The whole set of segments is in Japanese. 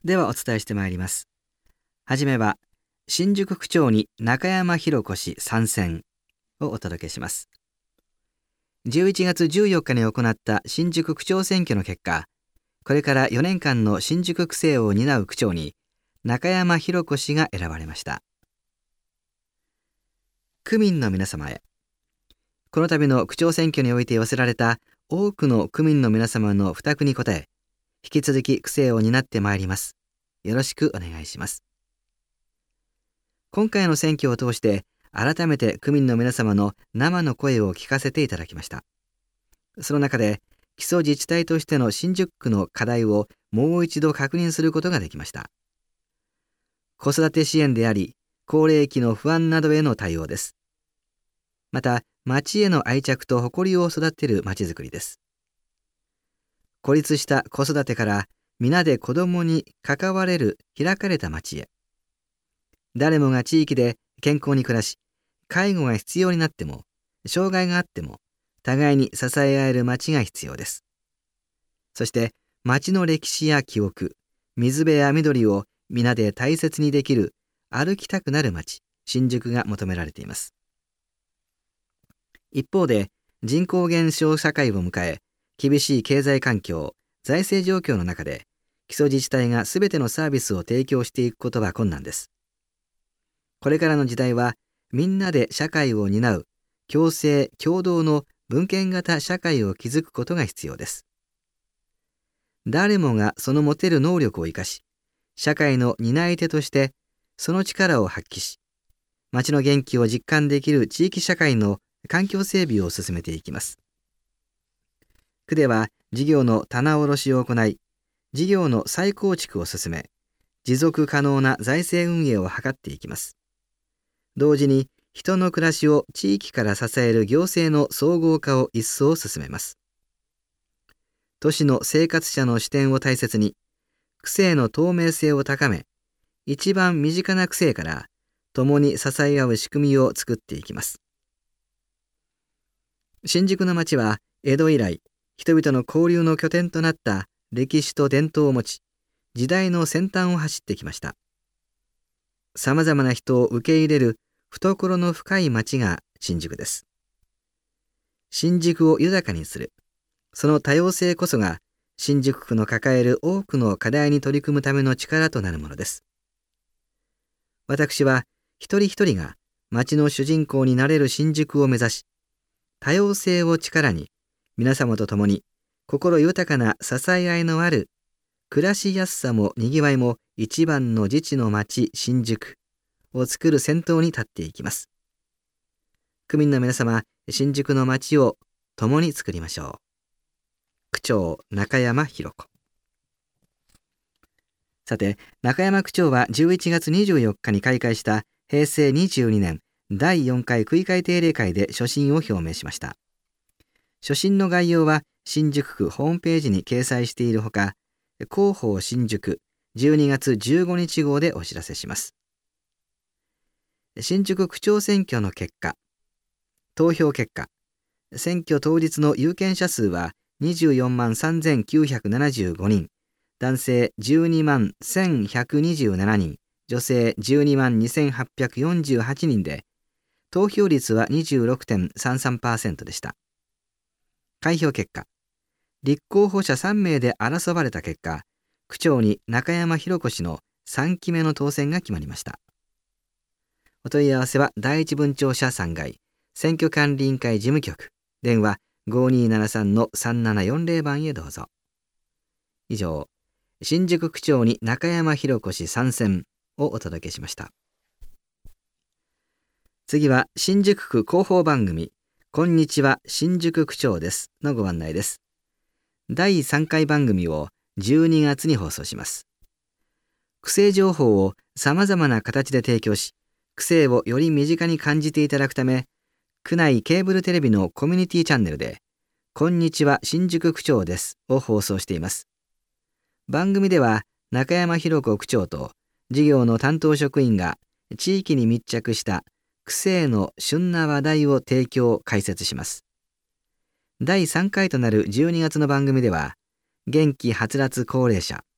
ではお伝えしてまいります。はじめは新宿区長に中山博子氏参戦をお届けします。11月14日に行った新宿区長選挙の結果、これから4年間の新宿区政を担う区長に中山博子氏が選ばれました。区民の皆様へ、この度の区長選挙において寄せられた多くの区民の皆様の負託に応え、引き続き区政を担ってまいります。よろしくお願いします。今回の選挙を通して改めて区民の皆様の生の声を聞かせていただきました。その中で基礎自治体としての新宿区の課題をもう一度確認することができました。子育て支援であり、高齢期の不安などへの対応です。また、町への愛着と誇りを育てる町づくりです。孤立した子育てから皆で子どもに関われる開かれた町へ。誰もが地域で健康に暮らし、介護が必要になっても、障害があっても、互いに支え合える町が必要です。そして、町の歴史や記憶、水辺や緑を皆で大切にできる歩きたくなる町、新宿が求められています。一方で、人口減少社会を迎え、厳しい経済環境、財政状況の中で、基礎自治体がすべてのサービスを提供していくことは困難です。これからの時代は、みんなで社会を担う、共生共同の分権型社会を築くことが必要です。誰もがその持てる能力を生かし、社会の担い手としてその力を発揮し、町の元気を実感できる地域社会の環境整備を進めていきます。区では事業の棚卸しを行い、事業の再構築を進め、持続可能な財政運営を図っていきます。同時に人の暮らしを地域から支える行政の総合化を一層進めます。都市の生活者の視点を大切に、区政の透明性を高め、一番身近な区政から共に支え合う仕組みを作っていきます。新宿の町は江戸以来、人々の交流の拠点となった歴史と伝統を持ち、時代の先端を走ってきました。さまざまな人を受け入れる懐の深い町が新宿です。新宿を豊かにする、その多様性こそが新宿区の抱える多くの課題に取り組むための力となるものです。私は一人一人が町の主人公になれる新宿を目指し、多様性を力に皆様と共に心豊かな支え合いのある暮らしやすさもにぎわいも一番の自治の町新宿を作る先頭に立っていきます。区民の皆様、新宿の町を共に作りましょう。区長中山博子。さて、中山区長は11月24日に開会した平成22年第4回区議会定例会で所信を表明しました。所信の概要は新宿区ホームページに掲載しているほか、広報新宿12月15日号でお知らせします。新宿区長選挙の結果、投票結果、選挙当日の有権者数は24万3975人、男性12万1127人、女性12万2848人で、投票率は 26.33% でした。開票結果、立候補者3名で争われた結果、区長に中山博子氏の3期目の当選が決まりました。お問い合わせは第一分庁舎3階、選挙管理委員会事務局、電話 5273-3740 番へどうぞ。以上、新宿区長に中山博子氏参戦をお届けしました。次は新宿区広報番組、こんにちは新宿区長ですのご案内です。第3回番組を12月に放送します。区政情報をさまざまな形で提供し、区政をより身近に感じていただくため、区内ケーブルテレビのコミュニティチャンネルで、こんにちは新宿区長ですを放送しています。番組では中山博子区長と事業の担当職員が地域に密着した区政の旬な話題を提供・解説します。第3回となる12月の番組では、元気はつらつ高齢者、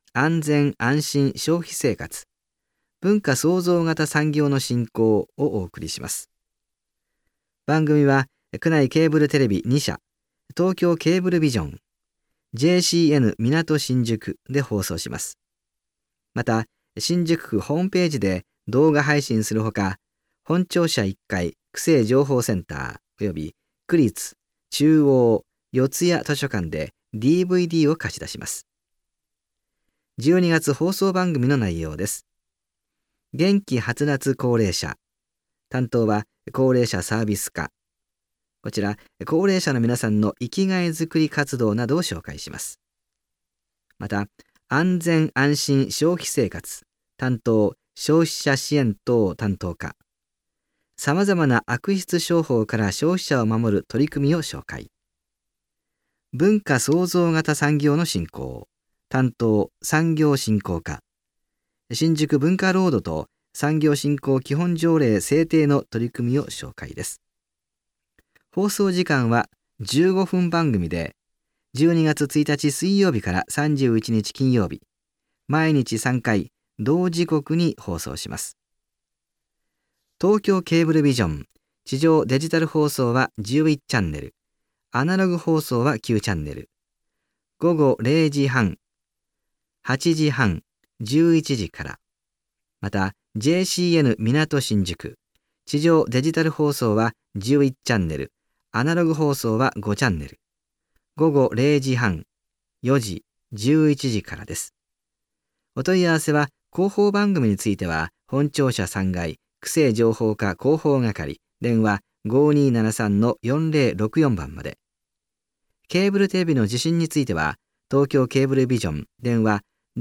安全安心消費生活、文化創造型産業の振興をお送りします。番組は区内ケーブルテレビ2社、東京ケーブルビジョン、JCN 港新宿で放送します。また、新宿区ホームページで動画配信するほか、本庁舎1階区政情報センターおよび区立、中央、四谷図書館で DVD を貸し出します。12月放送番組の内容です。元気はつらつ高齢者。担当は高齢者サービス課。こちら、高齢者の皆さんの生きがいづくり活動などを紹介します。また、安全安心消費生活。担当、消費者支援等担当課。さまざまな悪質商法から消費者を守る取り組みを紹介。文化創造型産業の振興。担当、産業振興課。新宿文化ロードと産業振興基本条例制定の取り組みを紹介です。放送時間は15分番組で、12月1日水曜日から31日金曜日、毎日3回、同時刻に放送します。東京ケーブルビジョン、地上デジタル放送は11チャンネル、アナログ放送は9チャンネル、午後0時半、8時半、11時から。また JCN 港新宿、地上デジタル放送は11チャンネル、アナログ放送は5チャンネル、午後0時半、4時、11時からです。お問い合わせは広報番組については本庁舎3階区政情報課広報係、電話 5273-4064 番まで。ケーブルテレビの受信については東京ケーブルビジョン、電話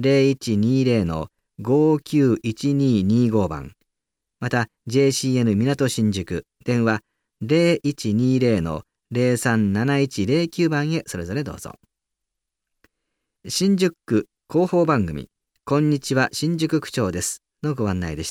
0120-591225 番、また JCN 港新宿、電話 0120-037109 番へそれぞれどうぞ。新宿区広報番組、こんにちは新宿区長ですのご案内でした。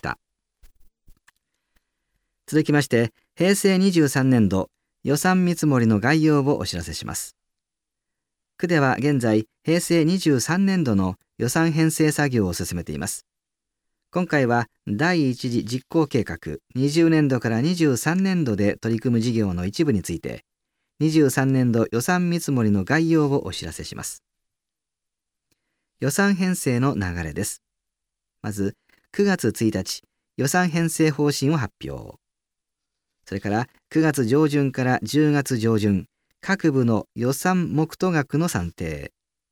続きまして、平成23年度予算見積もりの概要をお知らせします。区では現在、平成23年度の予算編成作業を進めています。今回は第一次実行計画20年度から23年度で取り組む事業の一部について、23年度予算見積もりの概要をお知らせします。予算編成の流れです。まず、9月1日、予算編成方針を発表。それから9月上旬から10月上旬、各部の予算目途額の算定。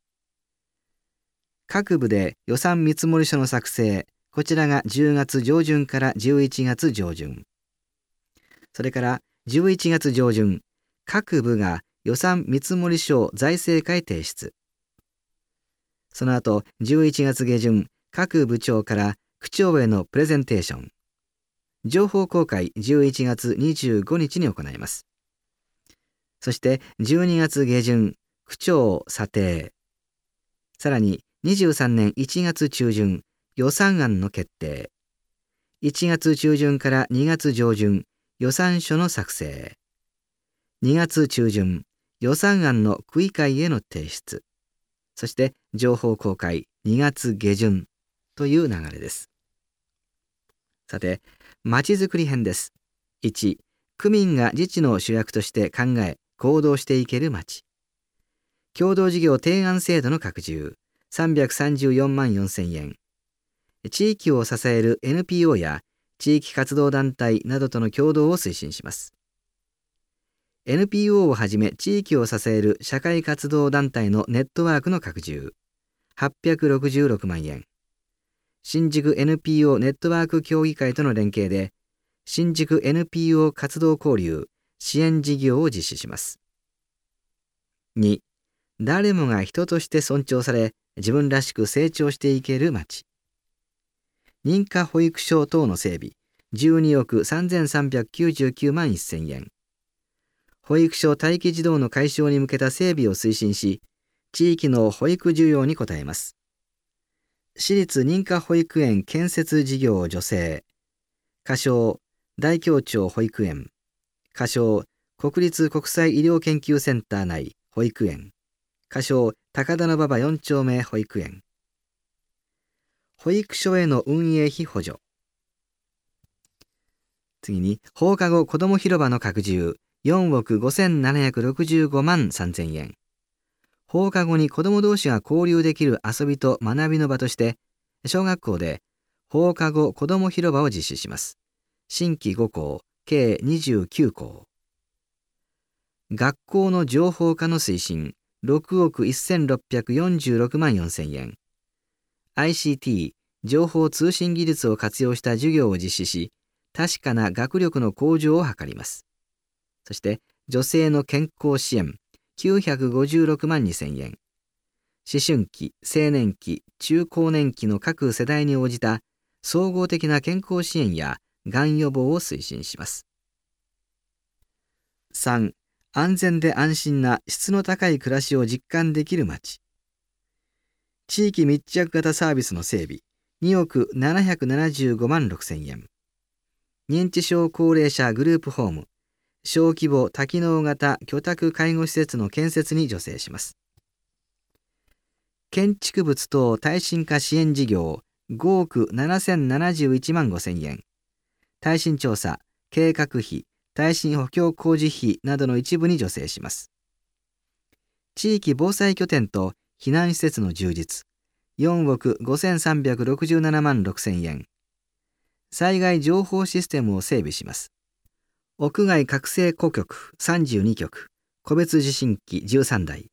各部で予算見積書の作成、こちらが10月上旬から11月上旬。それから11月上旬、各部が予算見積書財政会提出。その後、11月下旬、各部長から区長へのプレゼンテーション。情報公開11月25日に行います。そして12月下旬、区長査定。さらに23年1月中旬、予算案の決定。1月中旬から2月上旬、予算書の作成。2月中旬、予算案の区議会への提出。そして情報公開2月下旬という流れです。さて、まちづくり編です。1、区民が自治の主役として考え、行動していけるまち。共同事業提案制度の拡充、334万4000円。地域を支える NPO や地域活動団体などとの協働を推進します。NPO をはじめ地域を支える社会活動団体のネットワークの拡充、866万円。新宿 NPO ネットワーク協議会との連携で、新宿 NPO 活動交流支援事業を実施します。2、誰もが人として尊重され、自分らしく成長していける町。認可保育所等の整備、12億3399万1000円。保育所待機児童の解消に向けた整備を推進し、地域の保育需要に応えます。私立認可保育園建設事業助成。仮称、大京町保育園。仮称、国立国際医療研究センター内保育園。仮称、高田馬場4丁目保育園。 保育所への運営費補助。次に、放課後子ども広場の拡充、4億5765万3000円。放課後に子ども同士が交流できる遊びと学びの場として、小学校で放課後子ども広場を実施します。新規5校、計29校。学校の情報化の推進、6億1646万4000円。ICT、情報通信技術を活用した授業を実施し、確かな学力の向上を図ります。そして、女性の健康支援、956万2000円。思春期、青年期、中高年期の各世代に応じた総合的な健康支援やがん予防を推進します。3、安全で安心な質の高い暮らしを実感できる街。地域密着型サービスの整備、2億775万6000円。認知症高齢者グループホーム、小規模多機能型居宅介護施設の建設に助成します。建築物等耐震化支援事業、5億7071万5000円。耐震調査、計画費、耐震補強工事費などの一部に助成します。地域防災拠点と避難施設の充実、4億5367万6000円。災害情報システムを整備します。屋外覚醒庫局32局、個別受信機13台。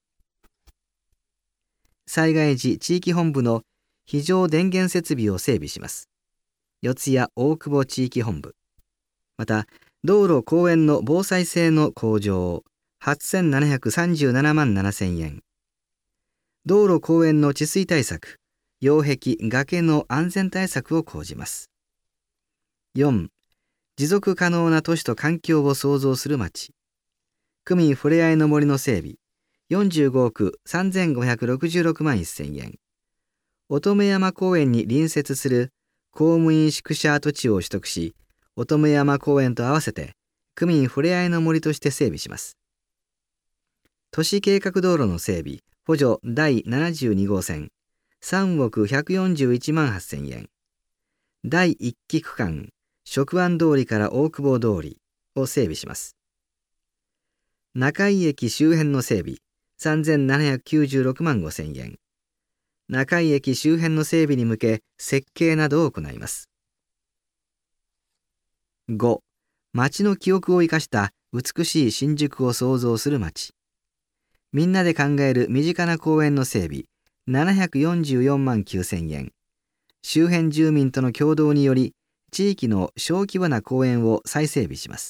災害時地域本部の非常電源設備を整備します。四谷大久保地域本部。また、道路公園の防災性の向上、8737万7000円。道路公園の治水対策、擁壁・崖の安全対策を講じます。4、持続可能な都市と環境を創造する街。区民ふれあいの森の整備、45億3566万1000円。乙女山公園に隣接する公務員宿舎跡地を取得し、乙女山公園と合わせて区民ふれあいの森として整備します。都市計画道路の整備、補助第72号線、3億141万8000円。第1期区間、職湾通りから大久保通りを整備します。中井駅周辺の整備、3796万5000円。中井駅周辺の整備に向け設計などを行います。5、街の記憶を生かした美しい新宿を創造する街。みんなで考える身近な公園の整備、744万9000円。周辺住民との協働により、地域の小規模な公園を再整備します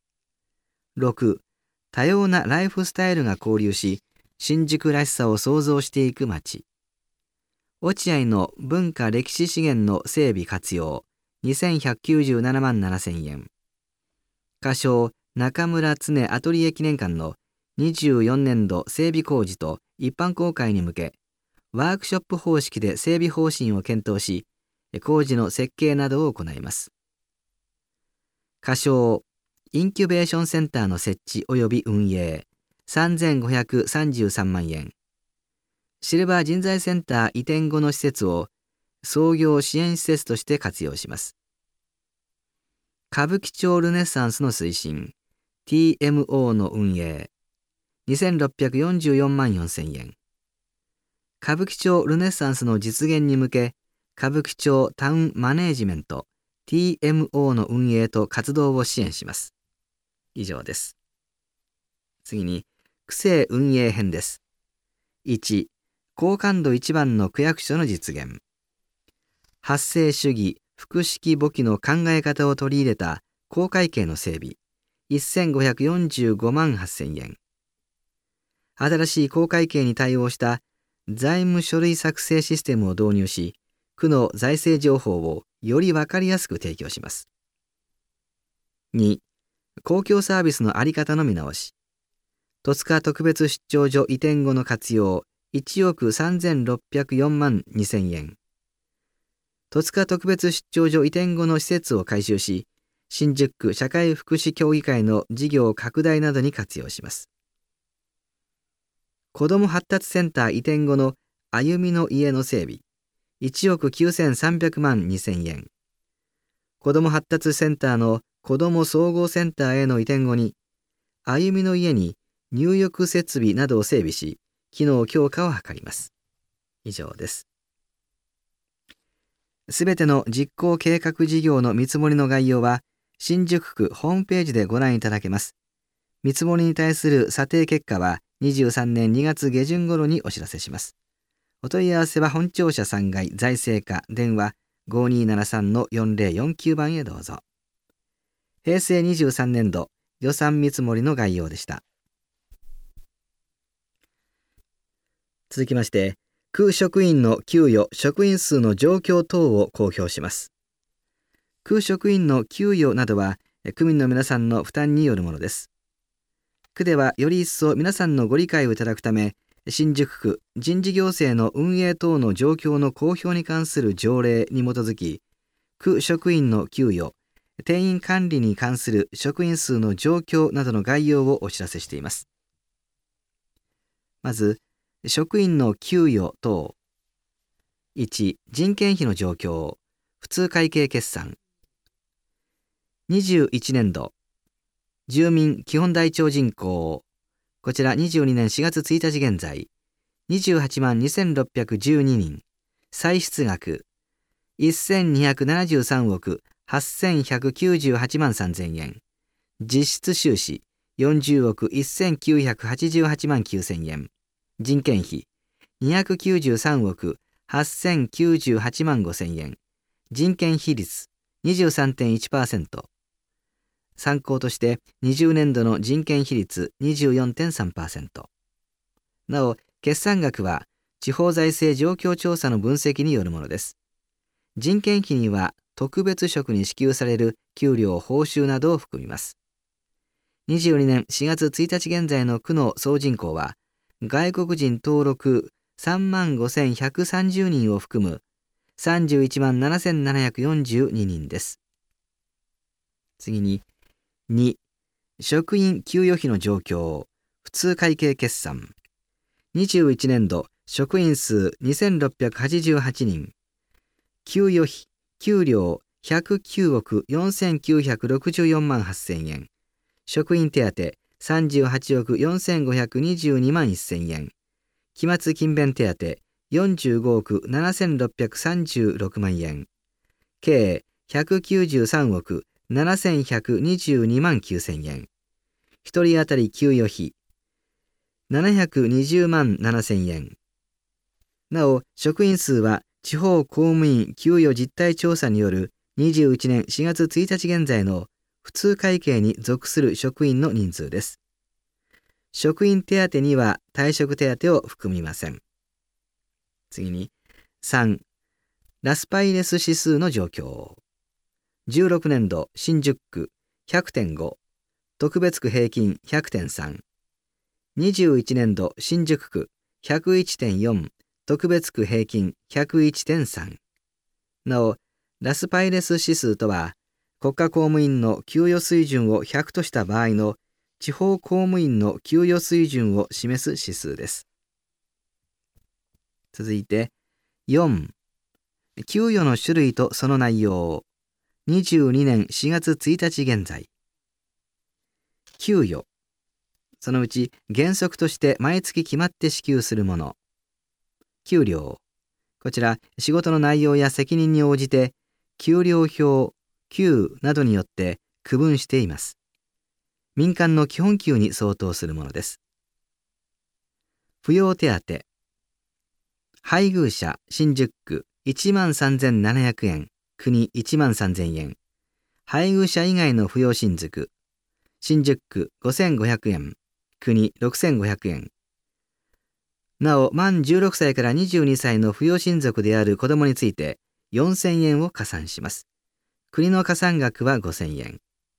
。6、多様なライフスタイルが交流し、新宿らしさを創造していく街。落合の文化歴史資源の整備活用、2197万7000円。仮称中村常アトリエ記念館の24年度整備工事と一般公開に向け、ワークショップ方式で整備方針を検討し、工事の設計などを行います。仮称インキュベーションセンターの設置及び運営、3533万円。シルバー人材センター移転後の施設を創業支援施設として活用します。歌舞伎町ルネッサンスの推進、TMO の運営、2644万4000円。歌舞伎町ルネッサンスの実現に向け、歌舞伎町タウンマネージメント TMO の運営と活動を支援します。以上です。次に、区政運営編です。1、高感度一番の区役所の実現。発生主義、複式簿記の考え方を取り入れた公会計の整備、1545万8000円。新しい公会計に対応した財務書類作成システムを導入し、区の財政情報をより分かりやすく提供します。2、公共サービスの在り方の見直し。戸塚特別出張所移転後の活用、1億3604万2000円。戸塚特別出張所移転後の施設を改修し、新宿区社会福祉協議会の事業拡大などに活用します。子ども発達センター移転後の歩みの家の整備、 1億9300万2000円。子ども発達センターの子ども総合センターへの移転後に、歩みの家に入浴設備などを整備し、機能強化を図ります。以上です。すべての実行計画事業の見積もりの概要は、新宿区ホームページでご覧いただけます。見積もりに対する査定結果は、23年2月下旬頃にお知らせします。お問い合わせは本庁舎3階財政課電話 5273-4049 番へどうぞ。平成23年度予算見積もりの概要でした。続きまして、区職員の給与・職員数の状況等を公表します。区職員の給与などは、区民の皆さんの負担によるものです。区ではより一層皆さんのご理解をいただくため、新宿区人事行政の運営等の状況の公表に関する条例に基づき、区職員の給与、定員管理に関する職員数の状況などの概要をお知らせしています。まず、職員の給与等。1、人件費の状況、普通会計決算。21年度、住民基本台帳人口、こちら22年4月1日現在、28万2612人、歳出額、1273億8198万3000円、実質収支、40億1988万9000円、人件費、293億8098万5000円、人件費率 23.1%、参考として20年度の人件費率 24.3%。なお、決算額は地方財政状況調査の分析によるものです。人件費には特別職に支給される給料・報酬などを含みます。22年4月1日現在の区の総人口は、外国人登録35,130人を含む31万7,742人です。次に、2、職員給与費の状況、普通会計決算。21年度、職員数2688人。給与費、給料109億4964万8000円。職員手当38億4522万1000円。期末勤勉手当45億7636万円。計193億7122万9000円。一人当たり給与費720万7000円。なお、職員数は地方公務員給与実態調査による21年4月1日現在の普通会計に属する職員の人数です。職員手当には退職手当を含みません。次に、3、ラスパイレス指数の状況。16年度新宿区 100.5、特別区平均 100.3。21年度新宿区 101.4、特別区平均 101.3。なお、ラスパイレス指数とは、国家公務員の給与水準を100とした場合の地方公務員の給与水準を示す指数です。続いて、4、給与の種類とその内容。22年4月1日現在。給与。そのうち原則として毎月決まって支給するもの。給料。こちら仕事の内容や責任に応じて給料表、給などによって区分しています。民間の基本給に相当するものです。扶養手当。配偶者新宿区13,700円。国13,000円。配偶者以外の扶養親族。新宿区5,500円。国6,500円。なお、満16歳から22歳の扶養親族である子どもについて4,000円を加算します。国の加算額は5,000円。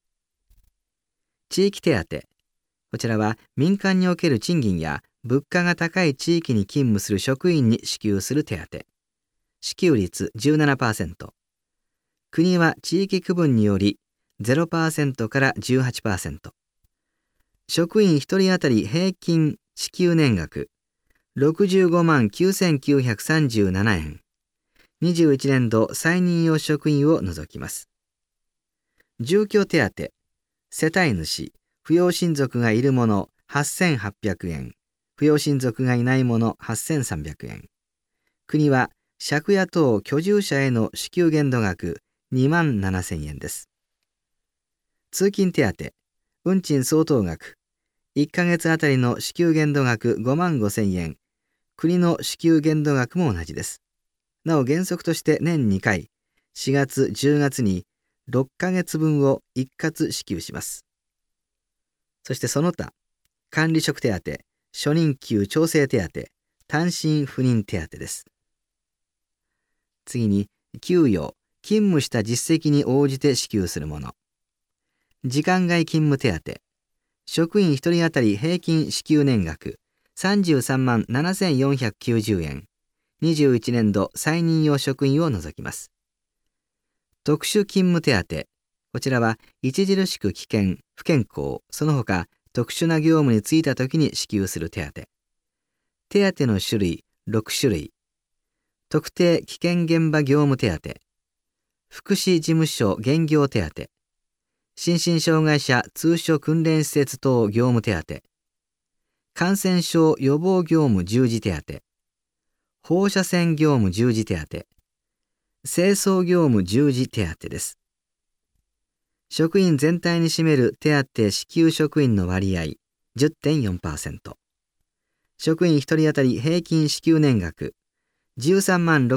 地域手当。こちらは民間における賃金や物価が高い地域に勤務する職員に支給する手当。支給率 17%。国は地域区分により 0% から 18%。職員1人当たり平均支給年額65万9937円。 21年度再任用職員を除きます。住居手当、世帯主、扶養親族がいるもの8800円、扶養親族がいないもの8300円。国は借家等居住者への支給限度額27000円です。通勤手当、運賃相当額、1ヶ月あたりの支給限度額55000円、国の支給限度額も同じです。なお原則として年2回、4月、10月に6ヶ月分を一括支給します。そしてその他、管理職手当、初任給調整手当、単身赴任手当です。次に、給与、勤務した実績に応じて支給するもの。時間外勤務手当、職員1人当たり平均支給年額33万7490円、21年度再任用職員を除きます。特殊勤務手当、こちらは著しく危険、不健康、その他特殊な業務に就いたときに支給する手当。手当の種類6種類。特定危険現場業務手当、福祉事務所減業手当、心身障害者通所訓練施設等業務手当、感染症予防業務従事手当、放射線業務従事手当、清掃業務従事手当です。職員全体に占める手当支給職員の割合 10.4%。職員1人当たり平均支給年額13万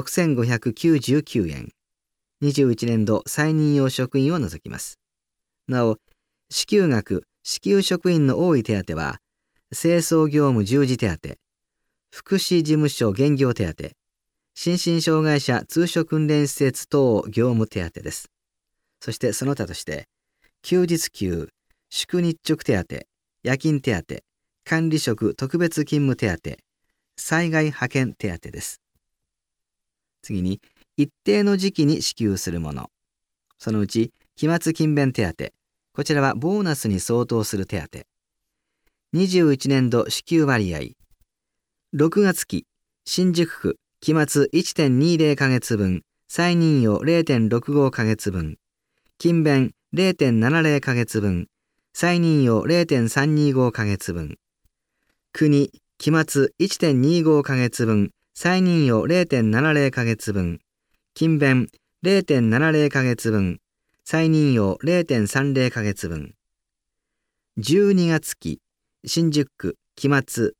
6599円。21年度再任用職員を除きます。なお、支給額、支給職員の多い手当は、清掃業務従事手当、福祉事務所減業手当、心身障害者通所訓練施設等業務手当です。そしてその他として、休日給、祝日直手当、夜勤手当、管理職特別勤務手当、災害派遣手当です。次に、一定の時期に支給するもの。そのうち、期末勤勉手当、こちらはボーナスに相当する手当。21年度支給割合。6月期、新宿区、期末 1.20 ヶ月分、再任用 0.65 ヶ月分、勤勉 0.70 ヶ月分、再任用 0.325 ヶ月分、国、期末 1.25 ヶ月分、再任用 0.70 ヶ月分、勤勉 0.70 ヶ月分、再任用 0.30 ヶ月分。12月期、新宿区、期末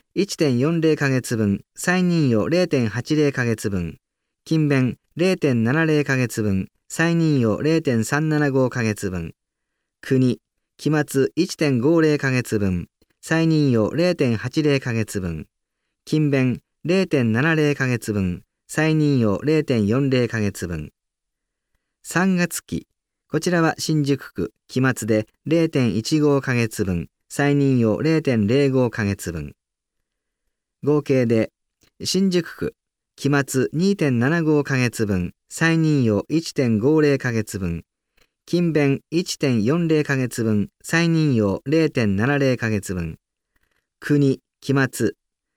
1.40 ヶ月分、再任用 0.80 ヶ月分、勤勉 0.70 ヶ月分、再任用 0.375 ヶ月分。国、期末 1.50 ヶ月分、再任用 0.80 ヶ月分、勤勉 0.70 ヶ月分、再任用 0.40 ヶ月分。3月期、こちらは新宿区、期末で 0.15 ヶ月分、再任用 0.05 ヶ月分。合計で、新宿区、期末 2.75 ヶ月分、再任用 1.50 ヶ月分、勤勉 1.40 ヶ月分、再任用 0.70 ヶ月分。国、期末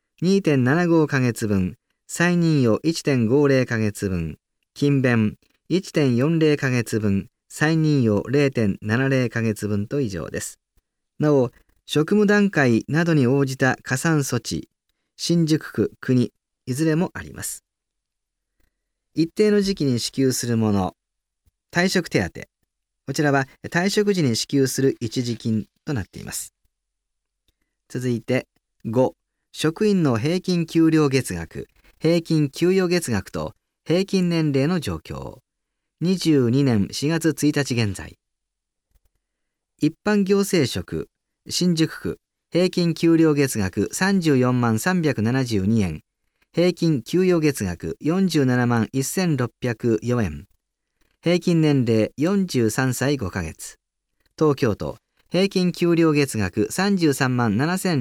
2.75 ヶ月分、再任用 1.50 ヶ月分、勤勉 1.40 ヶ月分、再任用 0.70 ヶ月分と以上です。なお、職務段階などに応じた加算措置、新宿区、国、いずれもあります。一定の時期に支給するもの、退職手当。こちらは退職時に支給する一時金となっています。続いて、5、職員の平均給料月額、平均給与月額と平均年齢の状況。22年4月1日現在。一般行政職、新宿区、平均給料月額34万372円、平均給与月額47万1604円、平均年齢43歳5ヶ月。東京都、平均給料月額33万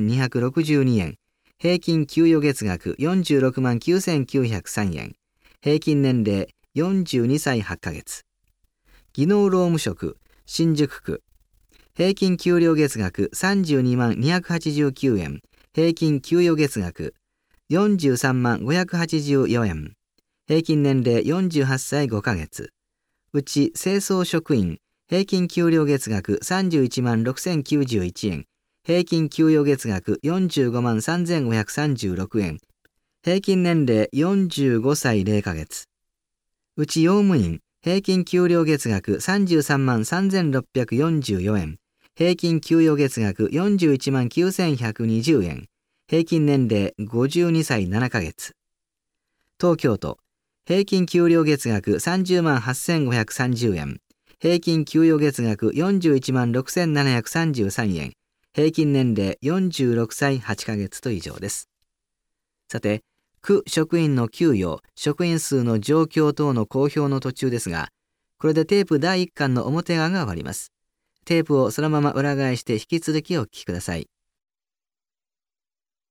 7262円、平均給与月額46万9903円、平均年齢42歳8ヶ月。技能労務職、新宿区、平均給料月額32万289円、平均給与月額43万584円、 平均年齢48歳5ヶ月。うち清掃職員、平均給料月額31万6091円、平均給与月額45万3536円、平均年齢45歳0ヶ月。うち用務員、平均給料月額33万3644円、平均給与月額41万9120円、平均年齢52歳7ヶ月。東京都、平均給料月額30万8530円、平均給与月額41万6733円、平均年齢46歳8ヶ月と以上です。さて、区職員の給与、職員数の状況等の公表の途中ですが、これでテープ第1巻の表側が終わります。テープをそのまま裏返して引き続きお聞きください。